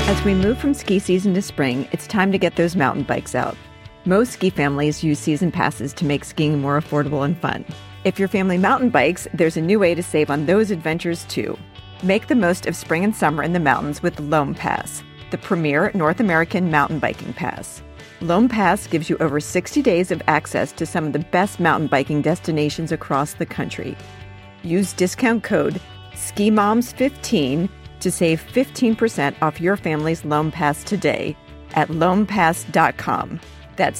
As we move from ski season to spring, it's time to get those mountain bikes out. Most ski families use season passes to make skiing more affordable and fun. If your family mountain bikes, there's a new way to save on those adventures too. Make the most of spring and summer in the mountains with Loam Pass, the premier North American mountain biking pass. Loam Pass gives you over 60 days of access to some of the best mountain biking destinations across the country. Use discount code SKIMOMS15 to save 15% off your family's Loam Pass today at loampass.com. That's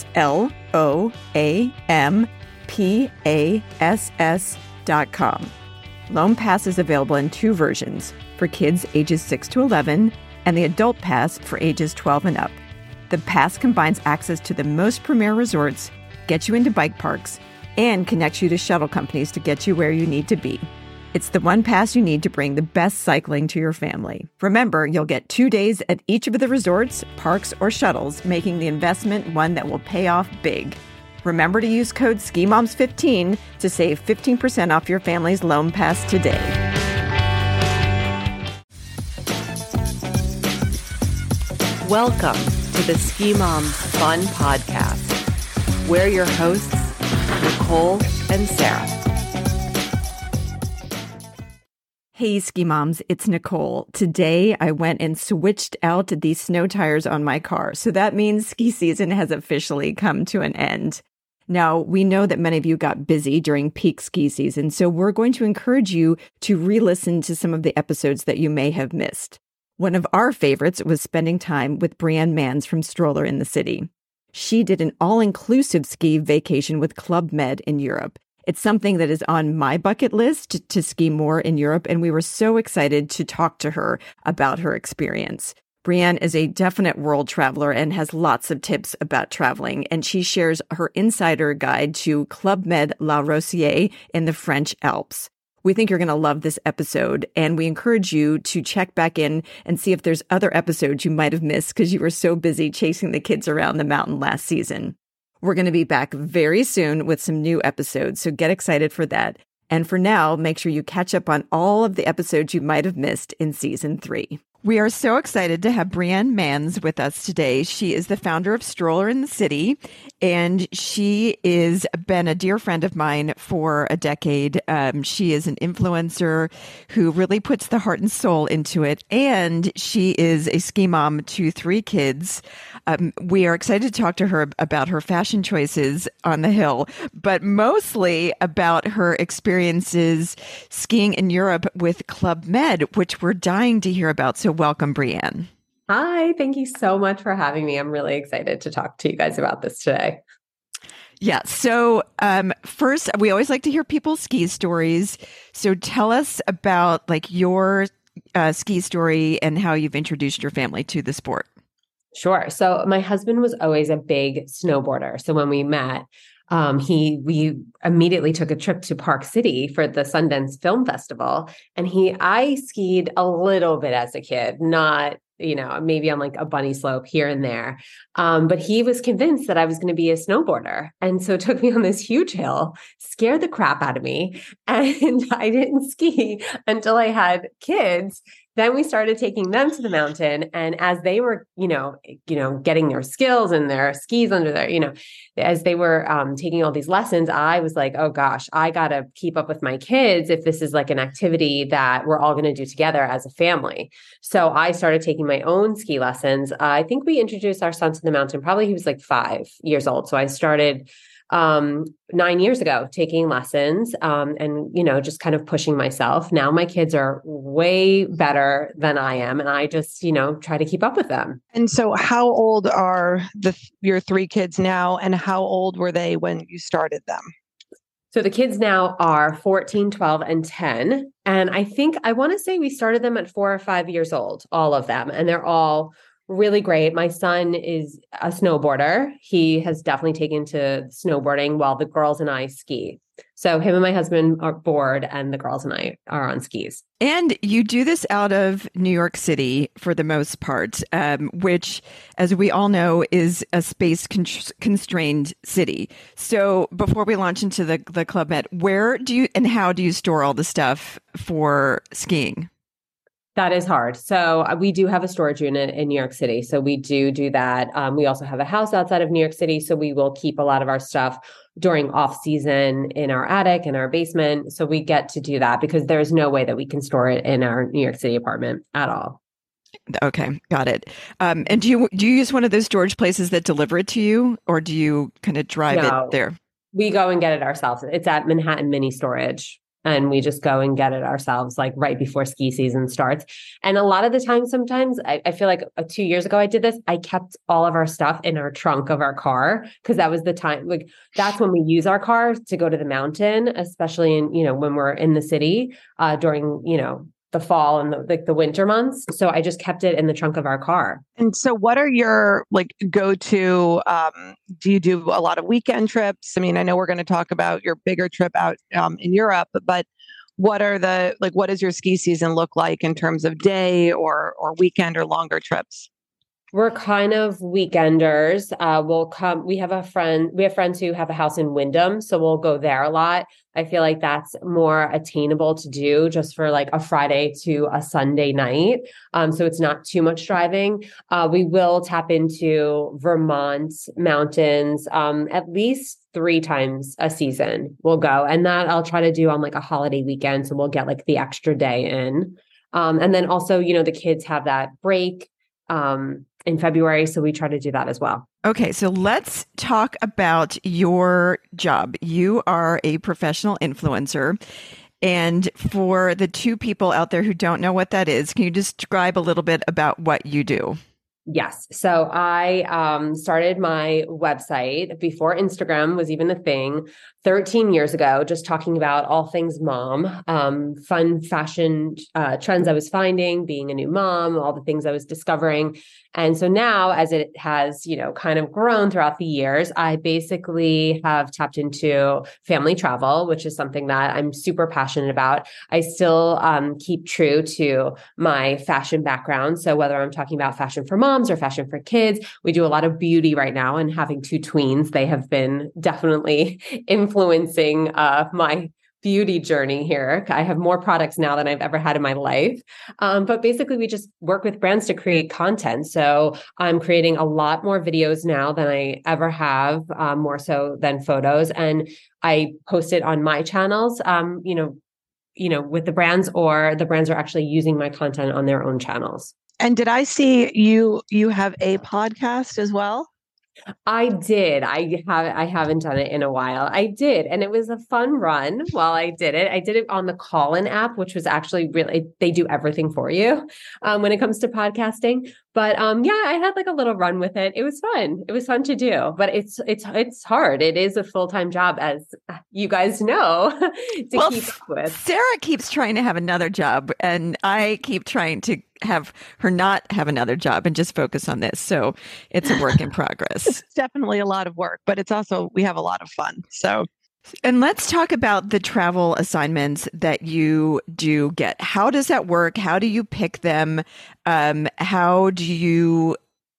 LOAMPASS.com. Loam Pass is available in two versions, for kids ages 6 to 11 and the Adult Pass for ages 12 and up. The pass combines access to the most premier resorts, gets you into bike parks, and connects you to shuttle companies to get you where you need to be. It's the one pass you need to bring the best cycling to your family. Remember, you'll get 2 days at each of the resorts, parks, or shuttles, making the investment one that will pay off big. Remember to use code SKIMOMS15 to save 15% off your family's Loam Pass today. Welcome to the Ski Moms Fun Podcast. We're your hosts, Nicole and Sarah. Hey, Ski Moms, it's Nicole. Today, I went and switched out the snow tires on my car. So that means ski season has officially come to an end. Now, we know that many of you got busy during peak ski season, so we're going to encourage you to re-listen to some of the episodes that you may have missed. One of our favorites was spending time with Brianne Manns from Stroller in the City. She did an all-inclusive ski vacation with Club Med in Europe. It's something that is on my bucket list to ski more in Europe, and we were so excited to talk to her about her experience. Brianne is a definite world traveler and has lots of tips about traveling, and she shares her insider guide to Club Med La Rosière in the French Alps. We think you're going to love this episode, and we encourage you to check back in and see if there's other episodes you might have missed because you were so busy chasing the kids around the mountain last season. We're going to be back very soon with some new episodes, so get excited for that. And for now, make sure you catch up on all of the episodes you might have missed in Season 3. We are so excited to have Brianne Manns with us today. She is the founder of Stroller in the City, and she is been a dear friend of mine for a decade. She is an influencer who really puts the heart and soul into it, and she is a ski mom to 3 kids. We are excited to talk to her about her fashion choices on the hill, but mostly about her experiences skiing in Europe with Club Med, which we're dying to hear about. So welcome, Brianne. Hi, thank you so much for having me. I'm really excited to talk to you guys about this today. Yeah. So first, we always like to hear people's ski stories. So tell us about your ski story and how you've introduced your family to the sport. Sure. So my husband was always a big snowboarder. So when we met, we immediately took a trip to Park City for the Sundance Film Festival. And I skied a little bit as a kid, not, maybe on a bunny slope here and there. But he was convinced that I was going to be a snowboarder. And so took me on this huge hill, scared the crap out of me. And I didn't ski until I had kids. Then we started taking them to the mountain. And as they were, getting their skills and their skis under their, as they were taking all these lessons, I was like, oh gosh, I got to keep up with my kids if this is an activity that we're all going to do together as a family. So I started taking my own ski lessons. I think we introduced our son to the mountain, probably he was 5 years old. So I started 9 years ago taking lessons and just kind of pushing myself. Now my kids are way better than I am, and I just try to keep up with them. And so how old are your 3 kids now, and how old were they when you started them? So the kids now are 14, 12, and 10. And I want to say we started them at 4 or 5 years old, all of them, and they're all really great. My son is a snowboarder. He has definitely taken to snowboarding while the girls and I ski. So him and my husband are board, and the girls and I are on skis. And you do this out of New York City for the most part, which, as we all know, is a space constrained city. So before we launch into the Club Med, where do you and how do you store all the stuff for skiing? That is hard. So we do have a storage unit in New York City. So we do that. We also have a house outside of New York City. So we will keep a lot of our stuff during off season in our attic, in our basement. So we get to do that because there's no way that we can store it in our New York City apartment at all. Okay, got it. And do you use one of those storage places that deliver it to you, or do you kind of drive it there? We go and get it ourselves. It's at Manhattan Mini Storage. And we just go and get it ourselves, like right before ski season starts. And a lot of the time, sometimes I feel like 2 years ago I did this. I kept all of our stuff in our trunk of our car because that was the time. Like that's when we use our car to go to the mountain, especially in when we're in the city during the fall and the winter months. So I just kept it in the trunk of our car. And so what are your go-to, do you do a lot of weekend trips? I mean, I know we're going to talk about your bigger trip out in Europe, but what does your ski season look like in terms of day or weekend or longer trips? We're kind of weekenders. We'll come. We have friends who have a house in Wyndham, so we'll go there a lot. I feel like that's more attainable to do just for like a Friday to a Sunday night. So it's not too much driving. We will tap into Vermont mountains at least 3 times a season. We'll go, and that I'll try to do on like a holiday weekend. So we'll get like the extra day in. And then also, the kids have that break in February. So we try to do that as well. Okay. So let's talk about your job. You are a professional influencer. And for the 2 people out there who don't know what that is, can you describe a little bit about what you do? Yes. So I started my website before Instagram was even a thing 13 years ago, just talking about all things mom, fun fashion trends I was finding, being a new mom, all the things I was discovering. And so now as it has, kind of grown throughout the years, I basically have tapped into family travel, which is something that I'm super passionate about. I still keep true to my fashion background. So whether I'm talking about fashion for moms or fashion for kids, we do a lot of beauty right now. And having 2 tweens, they have been definitely influencing my beauty journey here. I have more products now than I've ever had in my life. But basically, we just work with brands to create content. So I'm creating a lot more videos now than I ever have, more so than photos. And I post it on my channels, with the brands, or the brands are actually using my content on their own channels. And did I see you have a podcast as well? I did. I haven't done it in a while. I did. And it was a fun run while I did it. I did it on the Callin app, which was actually really, they do everything for you when it comes to podcasting. But I had like a little run with it. It was fun. It was fun to do, but it's hard. It is a full-time job, as you guys know, to keep up with. Sarah keeps trying to have another job, and I keep trying to have her not have another job and just focus on this. So it's a work in progress. It's definitely a lot of work, but it's also, we have a lot of fun. So. And let's talk about the travel assignments that you do get. How does that work? How do you pick them? How do you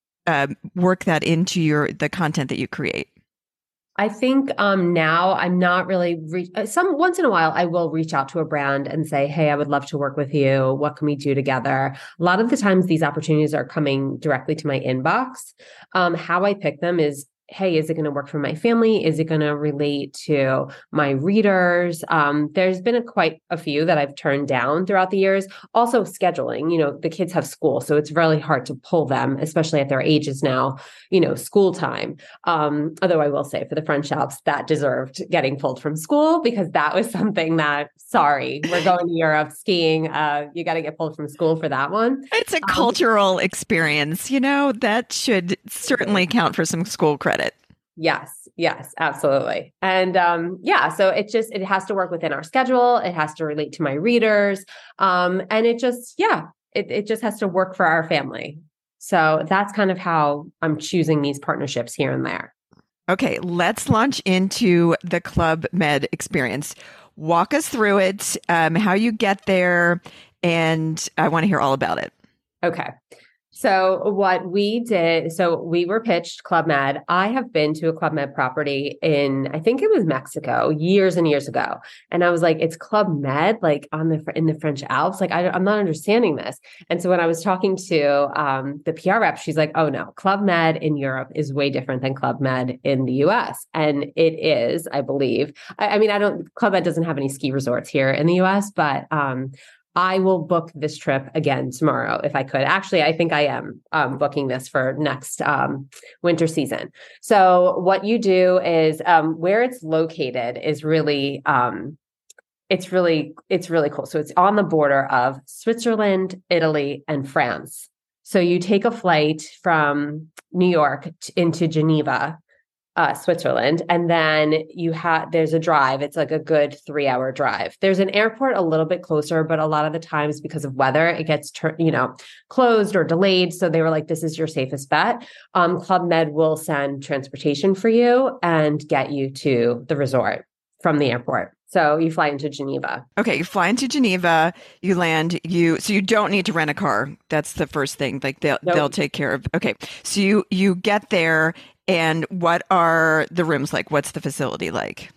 work that into the content that you create? I think now I'm not really once in a while I will reach out to a brand and say, hey, I would love to work with you. What can we do together? A lot of the times these opportunities are coming directly to my inbox. How I pick them is, hey, is it going to work for my family? Is it going to relate to my readers? There's been quite a few that I've turned down throughout the years. Also scheduling, the kids have school, so it's really hard to pull them, especially at their ages now, school time. Although I will say for the friend shops, that deserved getting pulled from school, because that was something that, sorry, we're going to Europe skiing. You got to get pulled from school for that one. It's a cultural experience, that should certainly count for some school credit. Yes, absolutely. And so it has to work within our schedule. It has to relate to my readers. And it just has to work for our family. So that's kind of how I'm choosing these partnerships here and there. Okay, let's launch into the Club Med experience. Walk us through it, how you get there, and I want to hear all about it. Okay. So what we did, so we were pitched Club Med. I have been to a Club Med property I think it was Mexico, years and years ago. And I was like, it's Club Med, like in the French Alps. Like, I'm not understanding this. And so when I was talking to the PR rep, she's like, oh no, Club Med in Europe is way different than Club Med in the US. And it is, I believe. I mean, Club Med doesn't have any ski resorts here in the US, but I will book this trip again tomorrow if I could. Actually, I think I am booking this for next winter season. So what you do is where it's located is really it's really cool. So it's on the border of Switzerland, Italy, and France. So you take a flight from New York into Geneva, Switzerland. And then there's a drive. It's like a good 3-hour drive. There's an airport a little bit closer, but a lot of the times because of weather, it gets, closed or delayed. So they were like, this is your safest bet. Club Med will send transportation for you and get you to the resort from the airport. So you fly into Geneva. Okay, you fly into Geneva, you land, so you don't need to rent a car. That's the first thing. Like they'll take care of. Okay. So you get there, and what are the rooms like? What's the facility like?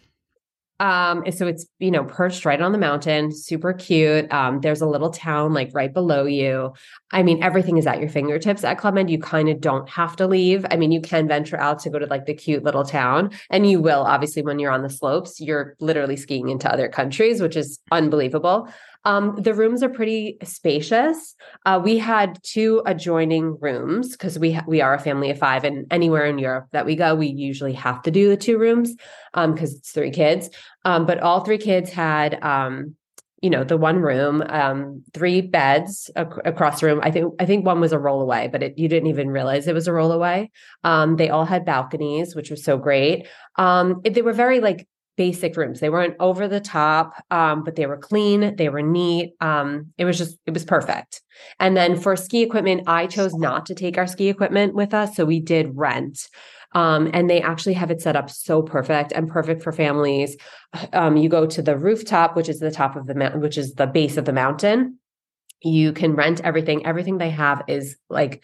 So it's, perched right on the mountain, super cute. There's a little town like right below you. I mean, everything is at your fingertips at Club Med. You kind of don't have to leave. I mean, you can venture out to go to like the cute little town, and you will, obviously, when you're on the slopes, you're literally skiing into other countries, which is unbelievable. The rooms are pretty spacious. We had 2 adjoining rooms because we are a family of 5, and anywhere in Europe that we go, we usually have to do the 2 rooms because it's 3 kids. But all 3 kids had, the 1 room, 3 beds across the room. I think one was a rollaway, but you didn't even realize it was a rollaway. They all had balconies, which was so great. They were very like basic rooms. They weren't over the top, but they were clean. They were neat. It was perfect. And then for ski equipment, I chose not to take our ski equipment with us. So we did rent. And they actually have it set up so perfect and perfect for families. You go to the rooftop, which is the top of the mountain, which is the base of the mountain. You can rent everything. Everything they have is like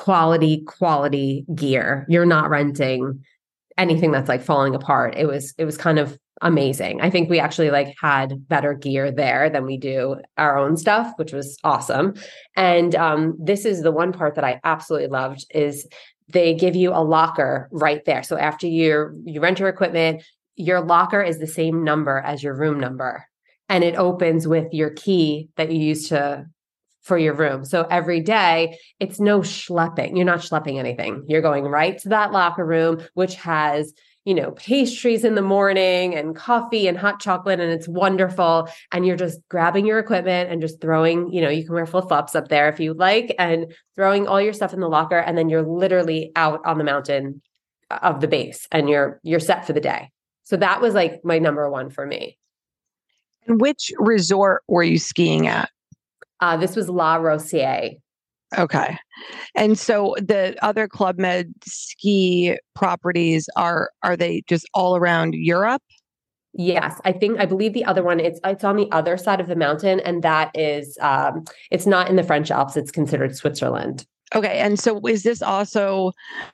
quality gear. You're not renting anything that's like falling apart. It was kind of amazing. I think we actually like had better gear there than we do our own stuff, which was awesome. And this is the one part that I absolutely loved is they give you a locker right there. So after you rent your equipment, your locker is the same number as your room number. And it opens with your key that you use for your room. So every day it's no schlepping. You're not schlepping anything. You're going right to that locker room, which has, pastries in the morning and coffee and hot chocolate, and it's wonderful. And you're just grabbing your equipment and just throwing, you can wear flip-flops up there if you like, and throwing all your stuff in the locker. And then you're literally out on the mountain of the base and you're set for the day. So that was like my number 1 for me. And which resort were you skiing at? This was La Rosière. Okay. And so the other Club Med ski properties are they just all around Europe? Yes, I believe the other one, it's on the other side of the mountain, and that is, it's not in the French Alps, it's considered Switzerland. Okay. And so is this also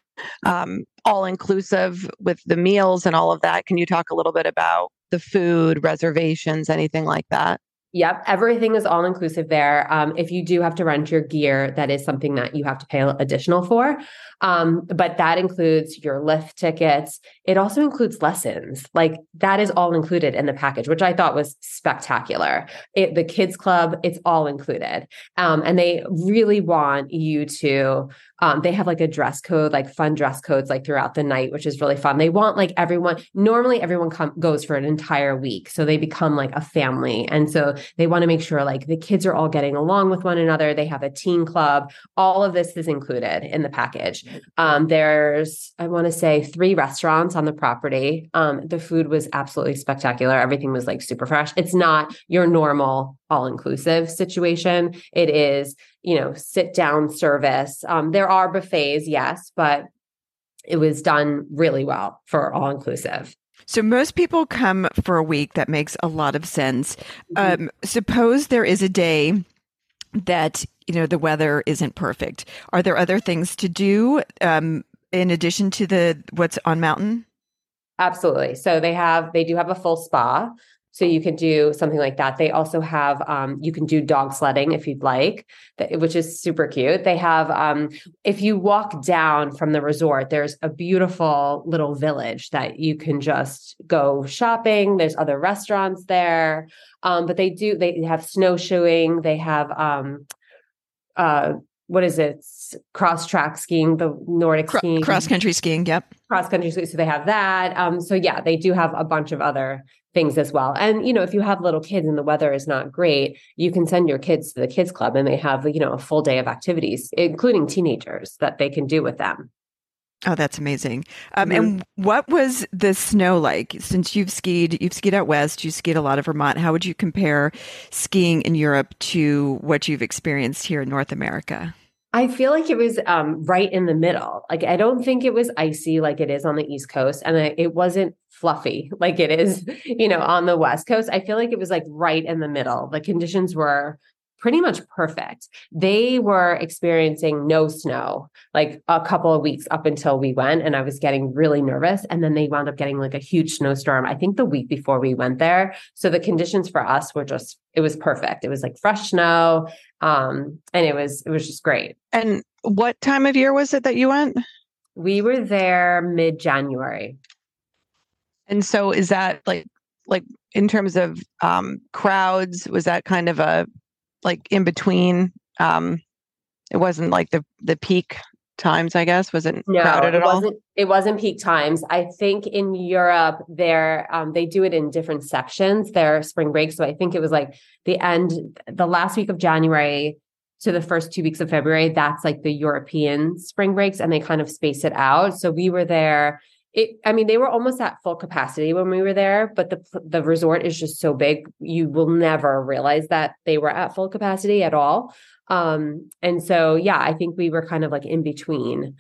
all inclusive with the meals and all of that? Can you talk a little bit about the food, reservations, anything like that? Yep. Everything is all inclusive there. If you do have to rent your gear, that is something that you have to pay additional for. But that includes your lift tickets. It also includes lessons. Like that is all included in the package, which I thought was spectacular. The kids club, it's all included. And they really want you to, they have like a dress code, like fun dress codes, like throughout the night, which is really fun. They want like normally everyone goes for an entire week. So they become like a family. And so they want to make sure like the kids are all getting along with one another. They have a teen club. All of this is included in the package. There's, I want to say 3 restaurants on the property. The food was absolutely spectacular. Everything was like super fresh. It's not your normal all-inclusive situation. It is, sit down service. There are buffets, yes, but it was done really well for all-inclusive. So most people come for a week. That makes a lot of sense. Suppose there is a day that, the weather isn't perfect. Are there other things to do in addition to what's on mountain? Absolutely. So they do have a full spa. So you could do something like that. They also have, you can do dog sledding if you'd like, which is super cute. They have, if you walk down from the resort, there's a beautiful little village that you can just go shopping. There's other restaurants there. But they have snowshoeing. They have, what is it? Cross track skiing, the Nordic skiing. Cross country skiing. Yep. Cross country skiing. So they have that. So yeah, they do have a bunch of other things as well. And, if you have little kids and the weather is not great, you can send your kids to the kids club and they have, a full day of activities, including teenagers that they can do with them. Oh, that's amazing. And what was the snow like? Since you've skied out west, you skied a lot of Vermont. How would you compare skiing in Europe to what you've experienced here in North America? I feel like it was right in the middle. Like, I don't think it was icy like it is on the East Coast. And it wasn't fluffy like it is, on the West Coast. I feel like it was like right in the middle. The conditions were pretty much perfect. They were experiencing no snow like a couple of weeks up until we went, and I was getting really nervous. And then they wound up getting like a huge snowstorm, I think the week before we went there. So the conditions for us were it was perfect. It was like fresh snow. And it was just great. And what time of year was it that you went? We were there mid-January. And so is that like in terms of crowds, was that kind of a like in between? It wasn't like the peak times, I guess. Was it crowded at all? It wasn't peak times. I think in Europe they do it in different sections, their spring break. So I think it was like the last week of January to the first 2 weeks of February. That's like the European spring breaks, and they kind of space it out. So we were there. They were almost at full capacity when we were there, but the resort is just so big, you will never realize that they were at full capacity at all. And so, yeah, I think we were kind of like in between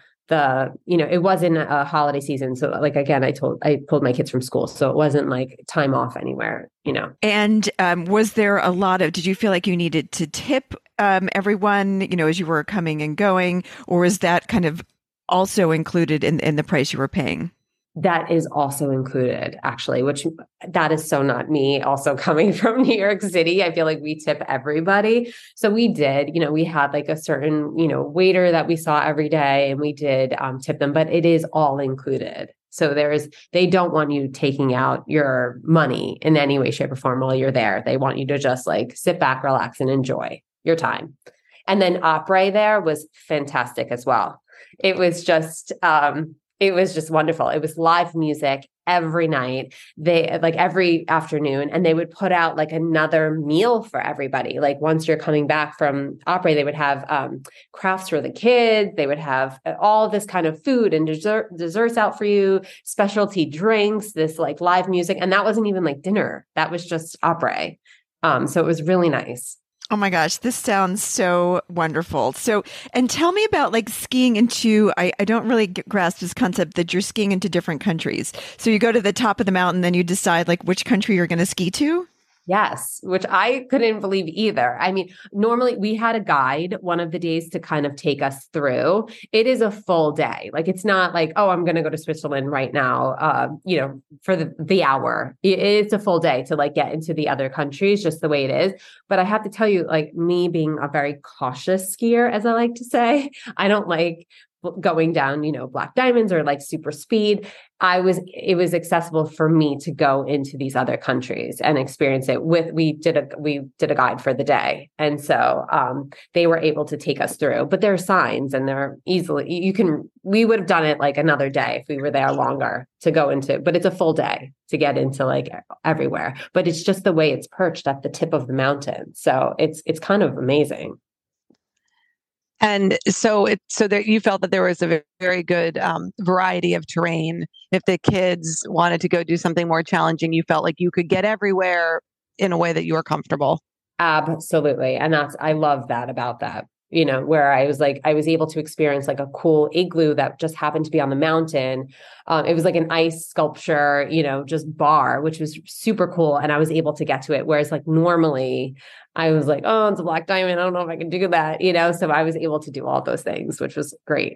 it wasn't a holiday season. So like, again, I pulled my kids from school, so it wasn't like time off anywhere, And was there did you feel like you needed to tip everyone, as you were coming and going, or was that kind of also included in the price you were paying? That is also included, actually, which that is so not me. Also coming from New York City, I feel like we tip everybody. So we did, we had like a certain, waiter that we saw every day, and we did tip them, but it is all included. So they don't want you taking out your money in any way, shape, or form while you're there. They want you to just like sit back, relax, and enjoy your time. And then opera there was fantastic as well. It was just wonderful. It was live music every night. They like every afternoon, and they would put out like another meal for everybody. Like once you're coming back from opera, they would have crafts for the kids. They would have all this kind of food and desserts out for you, specialty drinks, this like live music. And that wasn't even like dinner. That was just opera. So it was really nice. Oh my gosh, this sounds so wonderful. So, and tell me about like skiing I don't really grasp this concept that you're skiing into different countries. So you go to the top of the mountain, then you decide like which country you're going to ski to? Yes, which I couldn't believe either. Normally we had a guide one of the days to kind of take us through. It is a full day. Like, it's not like, oh, I'm going to go to Switzerland right now, for the hour. It's a full day to like get into the other countries, just the way it is. But I have to tell you, like, me being a very cautious skier, as I like to say, I don't like going down, black diamonds or like super speed. It was accessible for me to go into these other countries and experience it we did a guide for the day. And so, they were able to take us through, but there are signs, and they're we would have done it like another day if we were there longer to go into, but it's a full day to get into like everywhere, but it's just the way it's perched at the tip of the mountain. So it's kind of amazing. And so that you felt that there was a very good variety of terrain. If the kids wanted to go do something more challenging, you felt like you could get everywhere in a way that you were comfortable. Absolutely. And I love that about that. where I was able to experience like a cool igloo that just happened to be on the mountain. It was like an ice sculpture, just bar, which was super cool. And I was able to get to it. Whereas like normally I was like, oh, it's a black diamond. I don't know if I can do that, so I was able to do all those things, which was great.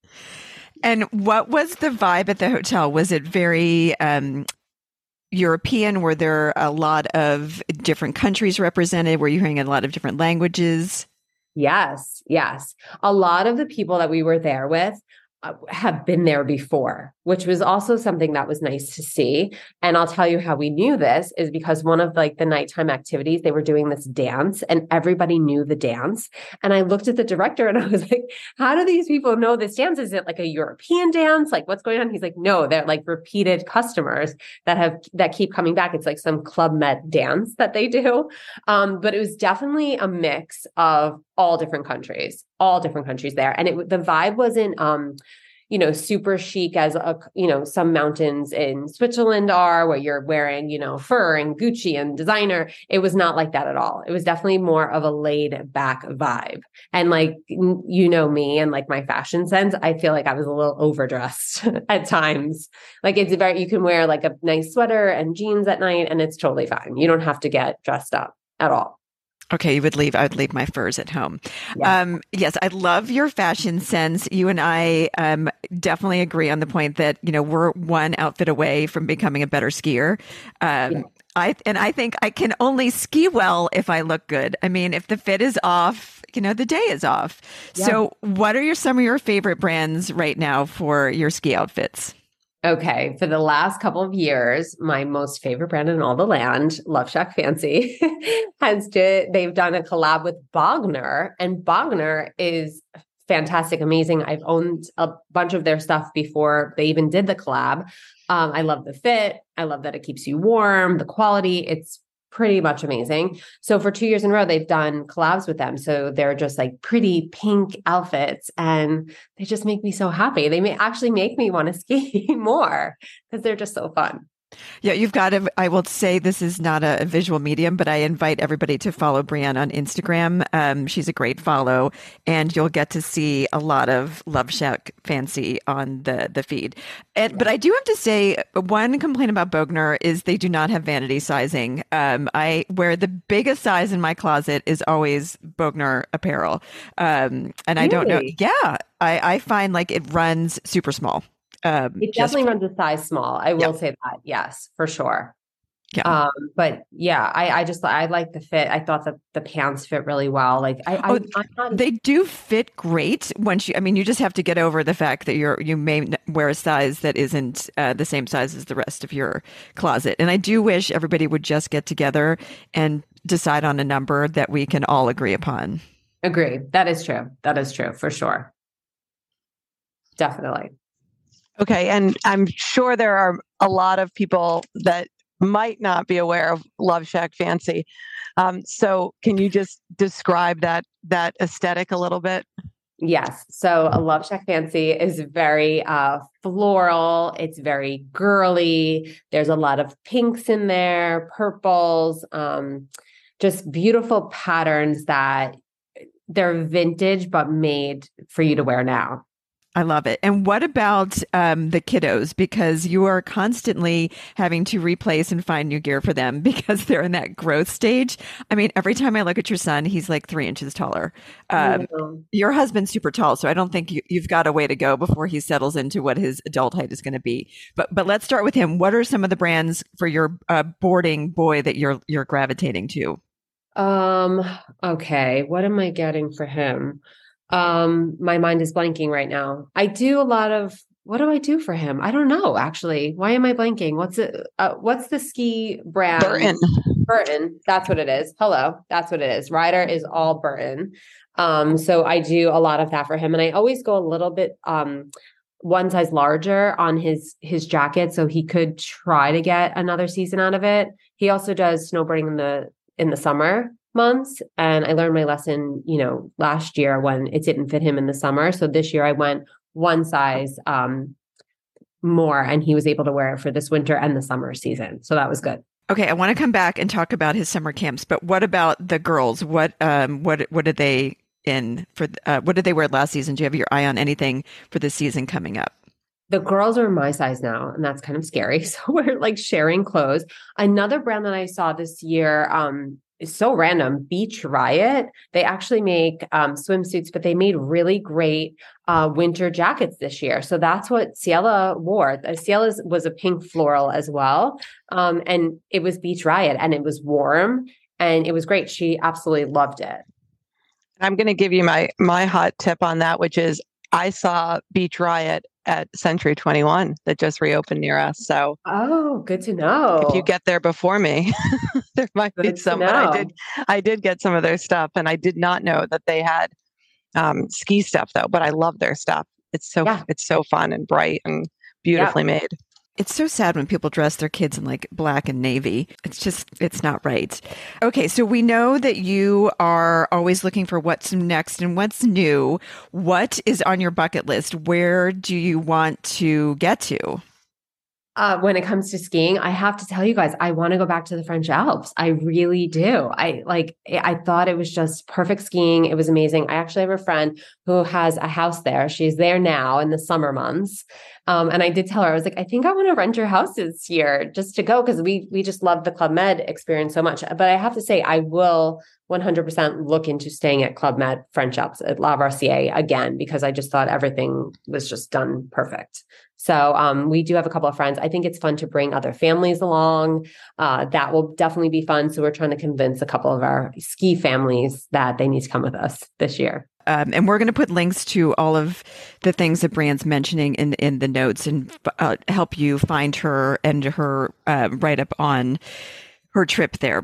And what was the vibe at the hotel? Was it very European? Were there a lot of different countries represented? Were you hearing a lot of different languages? Yes. A lot of the people that we were there with have been there before, which was also something that was nice to see. And I'll tell you how we knew this is because one of like the nighttime activities, they were doing this dance and everybody knew the dance. And I looked at the director and I was like, how do these people know this dance? Is it like a European dance? Like what's going on? He's like, no, they're like repeated customers that keep coming back. It's like some Club Med dance that they do. But it was definitely a mix of all different countries there. And the vibe wasn't, super chic as some mountains in Switzerland are where you're wearing, fur and Gucci and designer. It was not like that at all. It was definitely more of a laid back vibe. And like, me and like my fashion sense, I feel like I was a little overdressed at times. Like you can wear like a nice sweater and jeans at night and it's totally fine. You don't have to get dressed up at all. Okay, I would leave my furs at home. Yeah. Yes, I love your fashion sense. You and I definitely agree on the point that, we're one outfit away from becoming a better skier. Yeah. I think I can only ski well if I look good. I mean, if the fit is off, the day is off. Yeah. So what are some of your favorite brands right now for your ski outfits? Okay. For the last couple of years, my most favorite brand in all the land, LoveShackFancy, they've done a collab with Bogner, and Bogner is fantastic, amazing. I've owned a bunch of their stuff before they even did the collab. I love the fit. I love that it keeps you warm, the quality. It's pretty much amazing. So for 2 years in a row, they've done collabs with them. So they're just like pretty pink outfits and they just make me so happy. They may actually make me want to ski more because they're just so fun. Yeah, you've got to, I will say this is not a visual medium, but I invite everybody to follow Brianne on Instagram. She's a great follow and you'll get to see a lot of LoveShackFancy on the feed. But I do have to say one complaint about Bogner is they do not have vanity sizing. I wear the biggest size in my closet is always Bogner apparel. And really? I don't know. Yeah, I find like it runs super small. It definitely runs a size small. I will say that. Yes, for sure. Yeah. But yeah, I like the fit. I thought that the pants fit really well. Like they do fit great once you just have to get over the fact that you may wear a size that isn't the same size as the rest of your closet. And I do wish everybody would just get together and decide on a number that we can all agree upon. Agree. That is true for sure. Definitely. Okay. And I'm sure there are a lot of people that might not be aware of LoveShackFancy. So can you just describe that aesthetic a little bit? Yes. So a LoveShackFancy is very floral. It's very girly. There's a lot of pinks in there, purples, just beautiful patterns that they're vintage, but made for you to wear now. I love it. And what about the kiddos? Because you are constantly having to replace and find new gear for them because they're in that growth stage. I mean, every time I look at your son, he's like 3 inches taller. Your husband's super tall, so I don't think you've got a way to go before he settles into what his adult height is going to be. But let's start with him. What are some of the brands for your boarding boy that you're gravitating to? Okay. What am I getting for him? My mind is blanking right now. I do a lot of, what do I do for him? I don't know, actually. Why am I blanking? What's the ski brand? Burton. That's what it is. Hello. That's what it is. Ryder is all Burton. So I do a lot of that for him. And I always go a little bit, one size larger on his jacket. So he could try to get another season out of it. He also does snowboarding in the summer months. And I learned my lesson, last year when it didn't fit him in the summer. So this year I went one size more and he was able to wear it for this winter and the summer season. So that was good. Okay. I want to come back and talk about his summer camps, but what about the girls? What did they in for what did they wear last season? Do you have your eye on anything for the season coming up? The girls are my size now, and that's kind of scary. So we're like sharing clothes. Another brand that I saw this year is so random, Beach Riot. They actually make swimsuits, but they made really great winter jackets this year. So that's what Ciela wore. Ciela was a pink floral as well. And it was Beach Riot, and it was warm and it was great. She absolutely loved it. I'm going to give you my hot tip on that, which is I saw Beach Riot at Century 21 that just reopened near us. So, oh, good to know. If you get there before me, there might be some. But I did get some of their stuff, and I did not know that they had ski stuff though. But I love their stuff. It's so fun and bright and beautifully made. It's so sad when people dress their kids in like black and navy. It's not right. Okay, so we know that you are always looking for what's next and what's new. What is on your bucket list? Where do you want to get to? When it comes to skiing, I have to tell you guys, I want to go back to the French Alps. I really do. I thought it was just perfect skiing. It was amazing. I actually have a friend who has a house there. She's there now in the summer months. And I did tell her, I was like, I think I want to rent your house this year just to go, because we just love the Club Med experience so much. But I have to say, I will 100% look into staying at Club Med French Alps at La Varcier again, because I just thought everything was just done perfect. So we do have a couple of friends. I think it's fun to bring other families along. That will definitely be fun. So we're trying to convince a couple of our ski families that they need to come with us this year. And we're going to put links to all of the things that Brian's mentioning in the notes, and help you find her and her write-up on her trip there.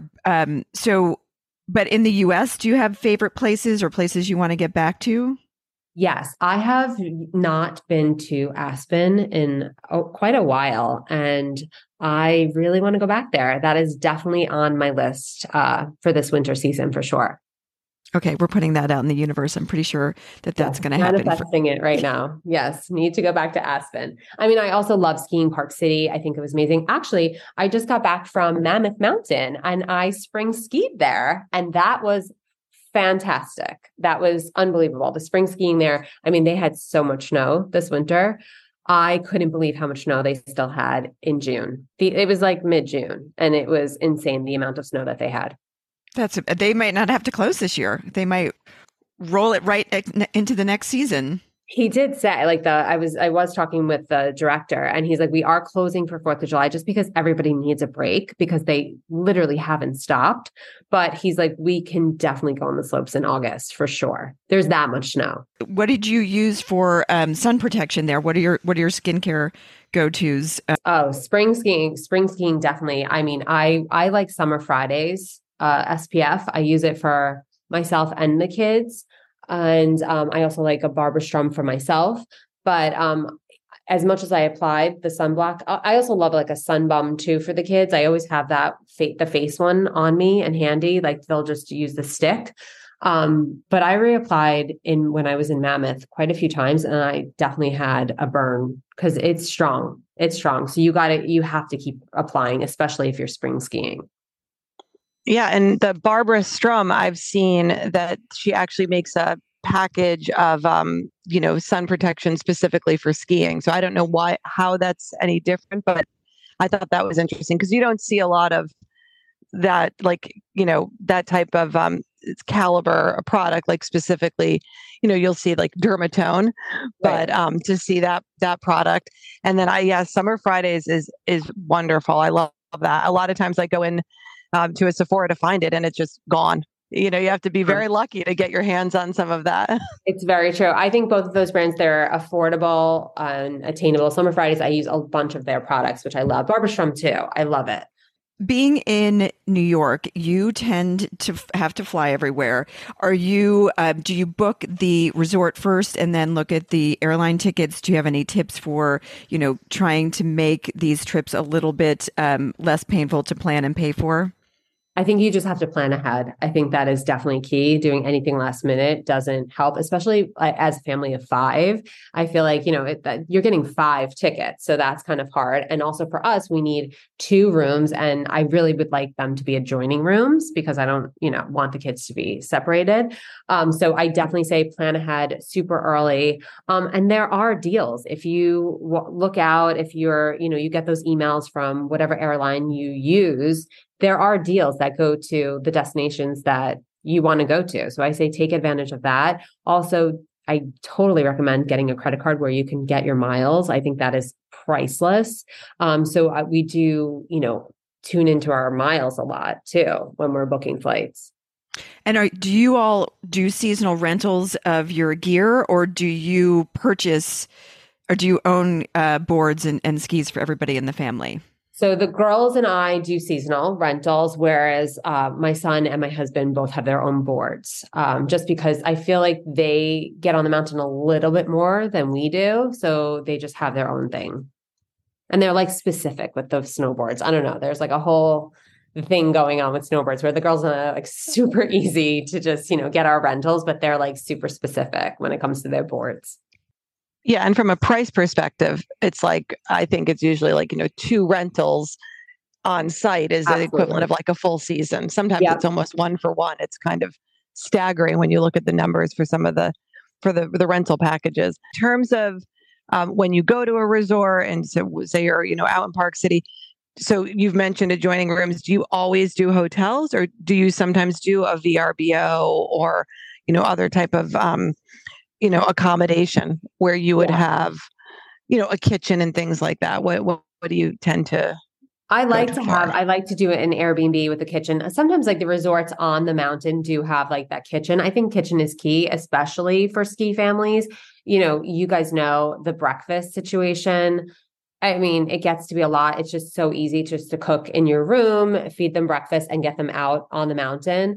But in the U.S., do you have favorite places or places you want to get back to? Yes, I have not been to Aspen in quite a while, and I really want to go back there. That is definitely on my list for this winter season for sure. Okay, we're putting that out in the universe. I'm pretty sure that's going to happen. Manifesting it right now. Yes, need to go back to Aspen. I mean, I also love skiing Park City. I think it was amazing. Actually, I just got back from Mammoth Mountain and I spring skied there, and that was fantastic. That was unbelievable. The spring skiing there. I mean, they had so much snow this winter. I couldn't believe how much snow they still had in June. It was like mid-June, and it was insane the amount of snow that they had. They might not have to close this year. They might roll it right into the next season. He did say, I was talking with the director, and he's like, we are closing for 4th of July just because everybody needs a break, because they literally haven't stopped. But he's like, we can definitely go on the slopes in August for sure. There's that much snow. What did you use for sun protection there? What are your skincare go-tos? Spring skiing, definitely. I mean, I like Summer Fridays SPF. I use it for myself and the kids. And I also like a Barbara Strum for myself. But as much as I applied the sunblock, I also love like a sun bum too for the kids. I always have that the face one on me and handy. Like they'll just use the stick. But I reapplied when I was in Mammoth quite a few times, and I definitely had a burn because it's strong. It's strong. So you have to keep applying, especially if you're spring skiing. Yeah. And the Barbara Strum, I've seen that she actually makes a package of, sun protection specifically for skiing. So I don't know how that's any different, but I thought that was interesting because you don't see a lot of that, that type of caliber product, like specifically, you'll see like Dermatone, but to see that product. And then Summer Fridays is wonderful. I love that. A lot of times I go in to a Sephora to find it and it's just gone. You have to be very lucky to get your hands on some of that. It's very true. I think both of those brands, they're affordable and attainable. Summer Fridays, I use a bunch of their products, which I love. Barbara Strum too. I love it. Being in New York, you tend to have to fly everywhere. Do you book the resort first and then look at the airline tickets? Do you have any tips for, trying to make these trips a little bit less painful to plan and pay for? I think you just have to plan ahead. I think that is definitely key. Doing anything last minute doesn't help, especially as a family of five. I feel like, that you're getting 5 tickets. So that's kind of hard. And also for us, we need 2 rooms. And I really would like them to be adjoining rooms because I don't, want the kids to be separated. So I definitely say plan ahead super early. And there are deals. If you look out, if you're, you get those emails from whatever airline you use, there are deals that go to the destinations that you want to go to. So I say take advantage of that. Also, I totally recommend getting a credit card where you can get your miles. I think that is priceless. So we do, tune into our miles a lot too when we're booking flights. And do you all do seasonal rentals of your gear, or do you purchase, or do you own boards and skis for everybody in the family? So the girls and I do seasonal rentals, whereas my son and my husband both have their own boards, just because I feel like they get on the mountain a little bit more than we do. So they just have their own thing. And they're like specific with the snowboards. I don't know. There's like a whole thing going on with snowboards where the girls are like super easy to just, get our rentals, but they're like super specific when it comes to their boards. Yeah. And from a price perspective, it's like, I think it's usually like, 2 rentals on site is the equivalent of like a full season. Sometimes it's almost 1 for 1. It's kind of staggering when you look at the numbers for some of the rental packages. In terms of when you go to a resort and so say you're, out in Park City, so you've mentioned adjoining rooms. Do you always do hotels, or do you sometimes do a VRBO or, other type of, accommodation where you would have, a kitchen and things like that? What do you tend to? I like to do it in Airbnb with a kitchen. Sometimes like the resorts on the mountain do have like that kitchen. I think kitchen is key, especially for ski families. You guys know the breakfast situation. I mean, it gets to be a lot. It's just so easy just to cook in your room, feed them breakfast and get them out on the mountain.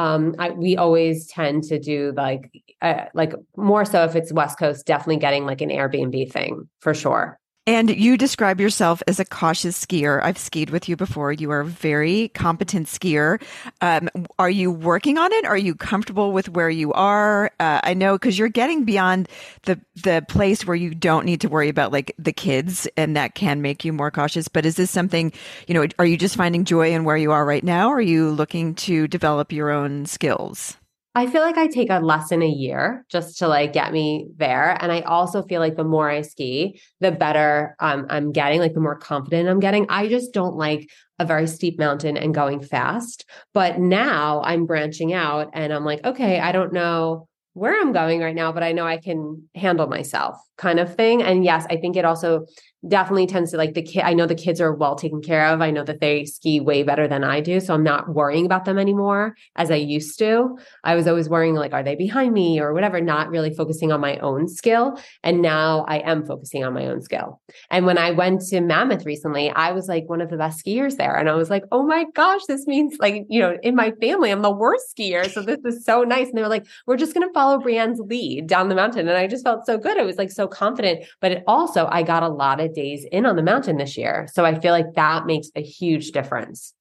We always tend to do like more so if it's West Coast, definitely getting like an Airbnb thing for sure. And you describe yourself as a cautious skier. I've skied with you before. You are a very competent skier. Are you working on it? Are you comfortable with where you are? I know because you're getting beyond the place where you don't need to worry about like the kids, and that can make you more cautious. But is this something, are you just finding joy in where you are right now? Or are you looking to develop your own skills? I feel like I take a lesson a year just to like get me there. And I also feel like the more I ski, the better I'm getting, like the more confident I'm getting. I just don't like a very steep mountain and going fast. But now I'm branching out and I'm like, okay, I don't know where I'm going right now, but I know I can handle myself kind of thing. And yes, I think it also definitely tends to like I know the kids are well taken care of. I know that they ski way better than I do. So I'm not worrying about them anymore as I used to. I was always worrying like, are they behind me or whatever, not really focusing on my own skill. And now I am focusing on my own skill. And when I went to Mammoth recently, I was like one of the best skiers there. And I was like, oh my gosh, this means like, in my family, I'm the worst skier. So this is so nice. And they were like, we're just going to follow Brienne's lead down the mountain. And I just felt so good. I was like so confident, but it also, I got a lot of days in on the mountain this year. So I feel like that makes a huge difference.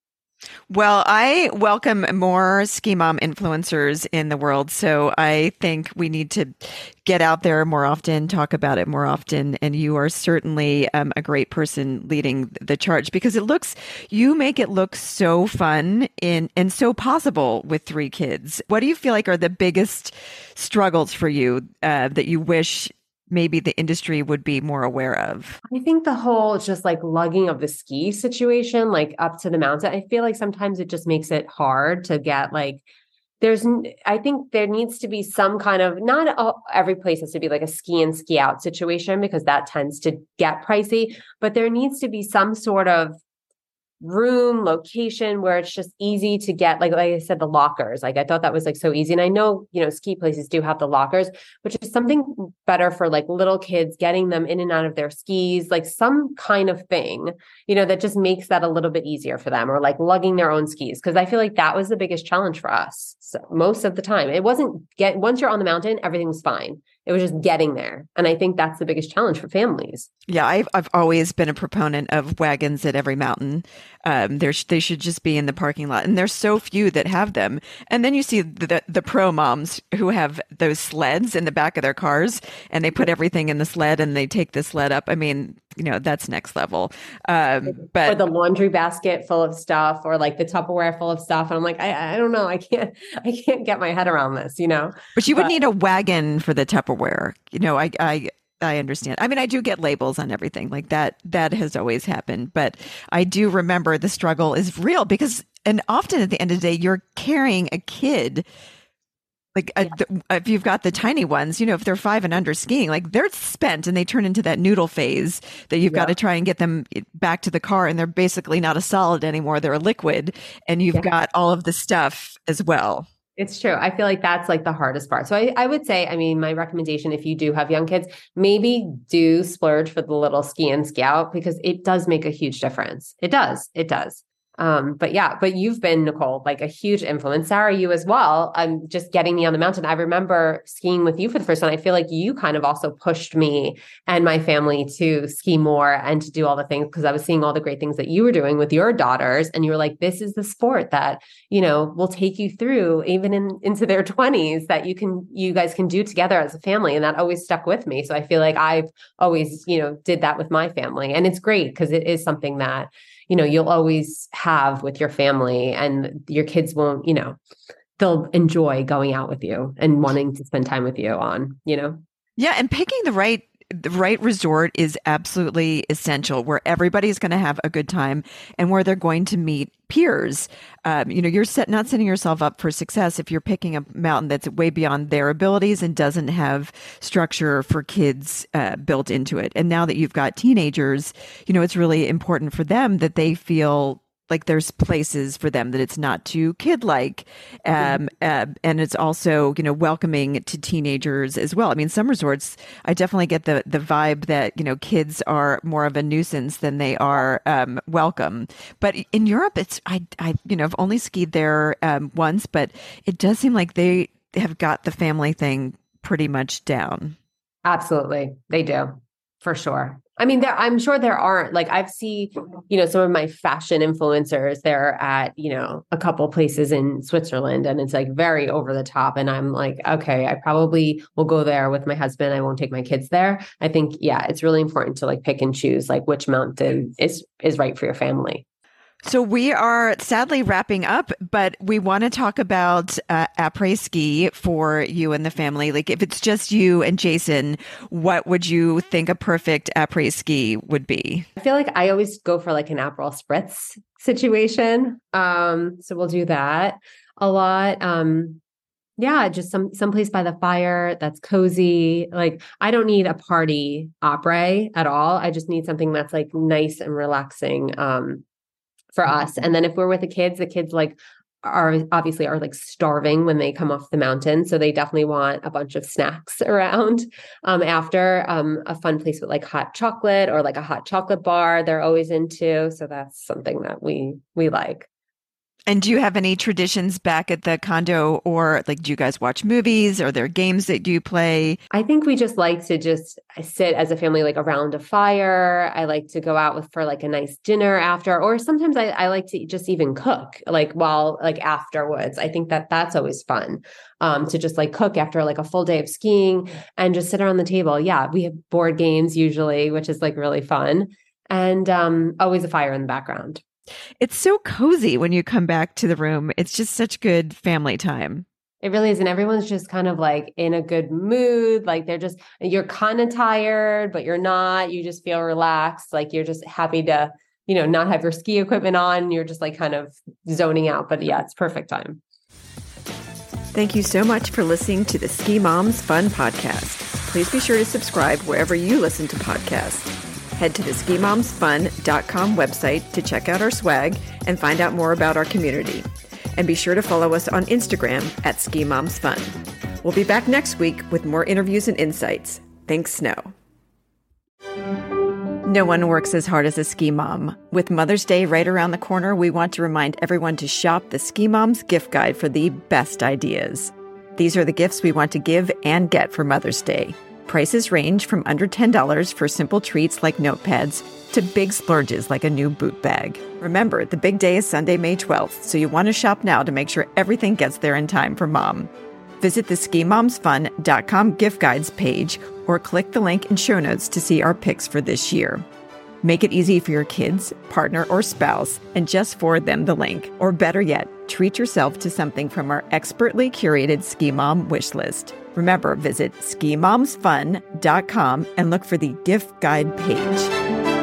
Well, I welcome more Ski Mom influencers in the world. So I think we need to get out there more often, talk about it more often. And you are certainly a great person leading the charge because you make it look so fun and so possible with 3 kids. What do you feel like are the biggest struggles for you that you wish maybe the industry would be more aware of? I think the whole just like lugging of the ski situation, like up to the mountain, I feel like sometimes it just makes it hard to get like, I think there needs to be some kind of, not every place has to be like a ski in, ski out situation because that tends to get pricey, but there needs to be some sort of room location where it's just easy to get, like I said, the lockers. Like I thought that was like so easy. And I know, ski places do have the lockers, but just something better for like little kids, getting them in and out of their skis, like some kind of thing, that just makes that a little bit easier for them, or like lugging their own skis. Cause I feel like that was the biggest challenge for us. So most of the time it wasn't once you're on the mountain, everything was fine. It was just getting there. And I think that's the biggest challenge for families. Yeah, I've always been a proponent of wagons at every mountain. They should just be in the parking lot, and there's so few that have them. And then you see the pro moms who have those sleds in the back of their cars, and they put everything in the sled, and they take the sled up. I mean, that's next level. But or the laundry basket full of stuff, or like the Tupperware full of stuff. And I'm like, I don't know, I can't get my head around this, But you would need a wagon for the Tupperware. I understand. I mean, I do get labels on everything like that. That has always happened. But I do remember the struggle is real because, and often at the end of the day, you're carrying a kid. Like if you've got the tiny ones, if they're 5 and under skiing, like they're spent and they turn into that noodle phase that you've got to try and get them back to the car. And they're basically not a solid anymore. They're a liquid. And you've got all of the stuff as well. It's true. I feel like that's like the hardest part. So I would say, I mean, my recommendation, if you do have young kids, maybe do splurge for the little ski in, ski out, because it does make a huge difference. It does. But you've been, Nicole, like a huge influence. Sarah, you as well. Just getting me on the mountain. I remember skiing with you for the first time. I feel like you kind of also pushed me and my family to ski more and to do all the things, because I was seeing all the great things that you were doing with your daughters. And you were like, this is the sport that, will take you through even into their 20s that you guys can do together as a family. And that always stuck with me. So I feel like I've always, did that with my family. And it's great because it is something that, you'll always have with your family, and your kids won't, they'll enjoy going out with you and wanting to spend time with you Yeah. And picking the right resort is absolutely essential, where everybody's going to have a good time and where they're going to meet peers. You're not setting yourself up for success if you're picking a mountain that's way beyond their abilities and doesn't have structure for kids built into it. And now that you've got teenagers, it's really important for them that they feel like there's places for them, that it's not too kid-like. And it's also, welcoming to teenagers as well. I mean, some resorts, I definitely get the vibe that, kids are more of a nuisance than they are welcome. But in Europe, I've only skied there once, but it does seem like they have got the family thing pretty much down. Absolutely. They do, for sure. I mean, I'm sure there aren't, like I've seen, some of my fashion influencers, they're at, a couple places in Switzerland, and it's like very over the top. And I'm like, okay, I probably will go there with my husband. I won't take my kids there. I think, it's really important to like pick and choose like which mountain is right for your family. So we are sadly wrapping up, but we want to talk about après-ski for you and the family. Like if it's just you and Jason, what would you think a perfect après-ski would be? I feel like I always go for like an Aperol Spritz situation. So we'll do that a lot. Just someplace by the fire that's cozy. Like I don't need a party après at all. I just need something that's like nice and relaxing. For us. And then if we're with the kids like are like starving when they come off the mountain. So they definitely want a bunch of snacks around after a fun place with like hot chocolate or like a hot chocolate bar they're always into. So that's something that we like. And do you have any traditions back at the condo, or like, do you guys watch movies? Are there games that you play? I think we just like to just sit as a family, like around a fire. I like to go out for like a nice dinner after, or sometimes I like to just even cook like while like afterwards. I think that's always fun to just like cook after like a full day of skiing and just sit around the table. Yeah. We have board games usually, which is like really fun, and always a fire in the background. It's so cozy when you come back to the room. It's just such good family time. It really is. And everyone's just kind of like in a good mood. Like you're kind of tired, but you're not. You just feel relaxed. Like you're just happy to, not have your ski equipment on. You're just like kind of zoning out. But yeah, it's perfect time. Thank you so much for listening to the Ski Moms Fun Podcast. Please be sure to subscribe wherever you listen to podcasts. Head to the skimomsfun.com website to check out our swag and find out more about our community. And be sure to follow us on Instagram at skimomsfun. We'll be back next week with more interviews and insights. Thanks, Snow. No one works as hard as a ski mom. With Mother's Day right around the corner, we want to remind everyone to shop the Ski Moms gift guide for the best ideas. These are the gifts we want to give and get for Mother's Day. Prices range from under $10 for simple treats like notepads to big splurges like a new boot bag. Remember, the big day is Sunday, May 12th, so you want to shop now to make sure everything gets there in time for Mom. Visit the skimomsfun.com gift guides page or click the link in show notes to see our picks for this year. Make it easy for your kids, partner, or spouse, and just forward them the link. Or better yet, treat yourself to something from our expertly curated Ski Mom wish list. Remember, visit skimomsfun.com and look for the gift guide page.